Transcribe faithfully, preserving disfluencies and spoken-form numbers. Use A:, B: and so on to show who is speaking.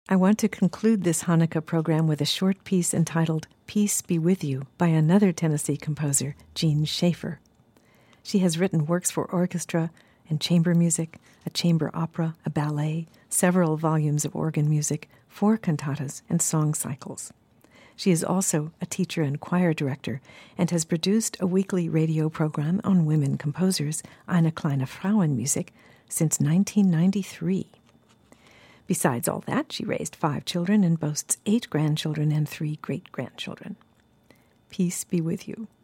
A: I want to conclude this Hanukkah program with a short piece entitled Peace Be With You by another Tennessee composer, Jean Schaefer. She has written works for orchestra and chamber music, a chamber opera, a ballet, several volumes of organ music, four cantatas, and song cycles. She is also a teacher and choir director and has produced a weekly radio program on women composers, Eine kleine Frauenmusik, since nineteen ninety-three. Besides all that, she raised five children and boasts eight grandchildren and three great-grandchildren. Peace be with you.